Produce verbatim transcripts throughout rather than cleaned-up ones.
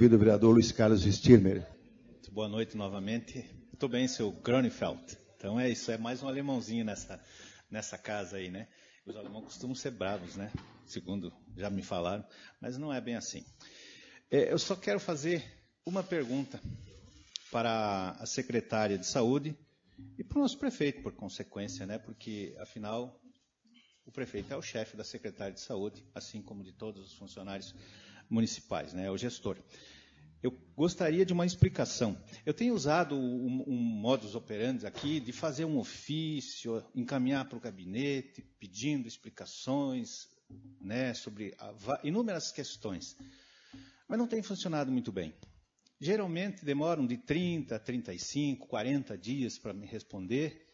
ouvido o vereador Luiz Carlos Stirmer. Boa noite novamente. Estou bem, seu Gronefeld. Então é isso, é mais um alemãozinho nessa, nessa casa aí, né? Os alemães costumam ser bravos, né? Segundo já me falaram, mas não é bem assim. É, eu só quero fazer uma pergunta para a secretária de Saúde e para o nosso prefeito, por consequência, né? Porque, afinal, o prefeito é o chefe da Secretaria de Saúde, assim como de todos os funcionários municipais, né? É o gestor. Eu gostaria de uma explicação. Eu tenho usado um, um modus operandi aqui de fazer um ofício, encaminhar para o gabinete, pedindo explicações, né, sobre a, inúmeras questões. Mas não tem funcionado muito bem. Geralmente demoram de trinta, trinta e cinco, quarenta dias para me responder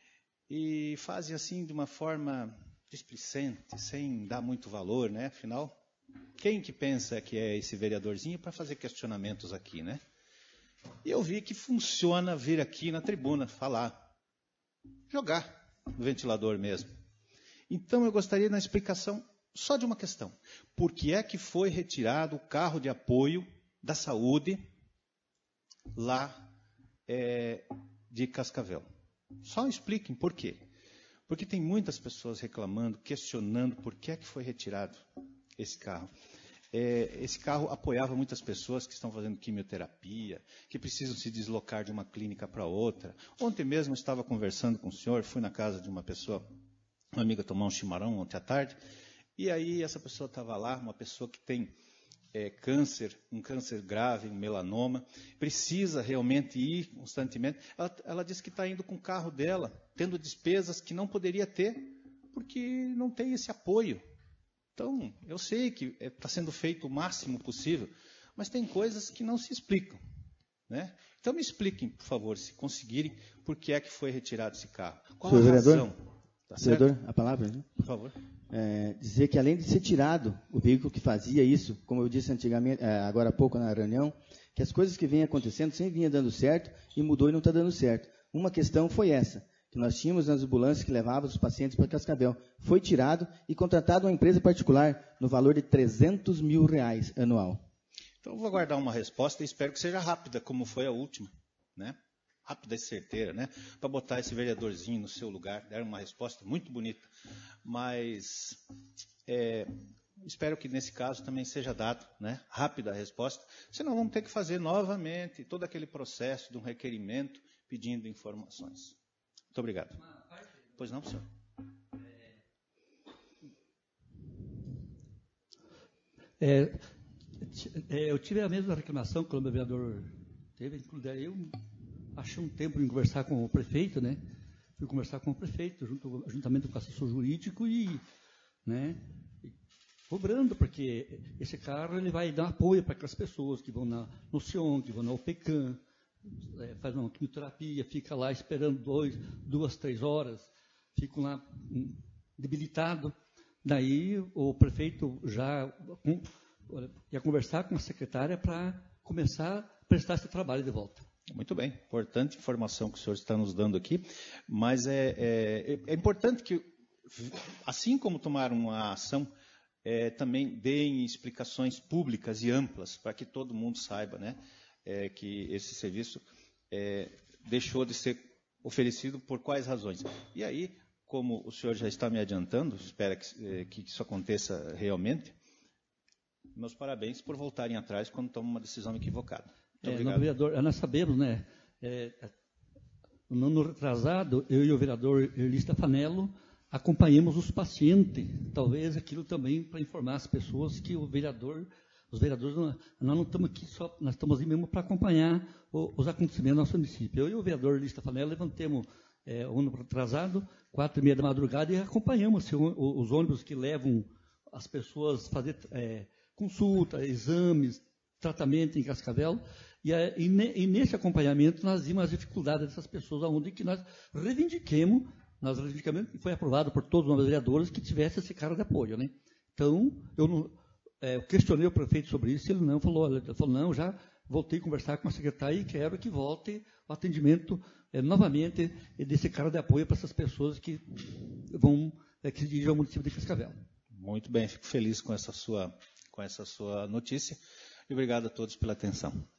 e fazem assim de uma forma displicente, sem dar muito valor, né? Afinal, quem que pensa que é esse vereadorzinho para fazer questionamentos aqui, né? E eu vi que funciona vir aqui na tribuna, falar, jogar no ventilador mesmo. Então eu gostaria de uma explicação só de uma questão. Por que é que foi retirado o carro de apoio da saúde lá é, de Cascavel? Só expliquem por quê. Porque tem muitas pessoas reclamando, questionando por que é que foi retirado esse carro. É, esse carro apoiava muitas pessoas que estão fazendo quimioterapia, que precisam se deslocar de uma clínica para outra. Ontem mesmo eu estava conversando com o senhor, fui na casa de uma pessoa, uma amiga tomar um chimarrão ontem à tarde, e aí essa pessoa estava lá, uma pessoa que tem é, câncer, um câncer grave, um melanoma, precisa realmente ir constantemente. Ela, ela disse que está indo com o carro dela, tendo despesas que não poderia ter, porque não tem esse apoio. Então, eu sei que está sendo feito o máximo possível, mas tem coisas que não se explicam, né? Então, me expliquem, por favor, se conseguirem, por que é que foi retirado esse carro. Qual Senhor a vereador, razão? Tá vereador, certo? a palavra, né? Por favor. É, dizer que, além de ser tirado o veículo que fazia isso, como eu disse antigamente, é, agora há pouco na reunião, que as coisas que vêm acontecendo sempre vinham dando certo e mudou e não está dando certo. Uma questão foi essa, que nós tínhamos nas ambulâncias que levavam os pacientes para Cascavel. Foi tirado e contratado uma empresa particular no valor de trezentos mil reais anual. Então, eu vou aguardar uma resposta e espero que seja rápida, como foi a última, né? Rápida e certeira, né? Para botar esse vereadorzinho no seu lugar. Deram uma resposta muito bonita. Mas é, espero que nesse caso também seja dado, né? Rápida a resposta. Senão vamos ter que fazer novamente todo aquele processo de um requerimento pedindo informações. Muito obrigado. Pois não, senhor. É, é, eu tive a mesma reclamação que o vereador teve, inclusive eu achei um tempo em conversar com o prefeito, né? Fui conversar com o prefeito, junto, juntamente com o assessor jurídico e, né, cobrando, porque esse carro ele vai dar apoio para aquelas pessoas que vão na, no Sion, que vão na OPECAM, é, faz uma quimioterapia, fica lá esperando dois, duas, três horas, ficam lá um, debilitado. Daí o prefeito já um, ia conversar com a secretária para começar a prestar esse trabalho de volta. Muito bem, importante informação que o senhor está nos dando aqui, mas é, é, é importante que, assim como tomaram uma ação, é, também deem explicações públicas e amplas para que todo mundo saiba, né, é, que esse serviço é, deixou de ser oferecido por quais razões. E aí, como o senhor já está me adiantando, espero que, que isso aconteça realmente, meus parabéns por voltarem atrás quando tomam uma decisão equivocada. É, no vereador, nós sabemos, né, é, no ano retrasado, eu e o vereador Erli Stefanello acompanhamos os pacientes, talvez aquilo também para informar as pessoas que o vereador, os vereadores, nós não estamos aqui só, nós estamos ali mesmo para acompanhar o, os acontecimentos do nosso município. Eu e o vereador Erli Stefanello levantemos é, o ano retrasado, quatro e meia da madrugada, e acompanhamos assim, os ônibus que levam as pessoas a fazer é, consulta, exames, tratamento em Cascavel, e, e, e nesse acompanhamento nós vimos as dificuldades dessas pessoas, onde que nós reivindiquemos, nós reivindicamos, e foi aprovado por todos os vereadores, que tivesse esse cara de apoio, né? Então, eu, não, é, eu questionei o prefeito sobre isso, ele não falou, ele falou, não, já voltei a conversar com a secretária e quero que volte o atendimento é, novamente desse cara de apoio para essas pessoas que vão, é, que se dirigem ao município de Cascavel. Muito bem, fico feliz com essa sua, com essa sua notícia. E obrigado a todos pela atenção.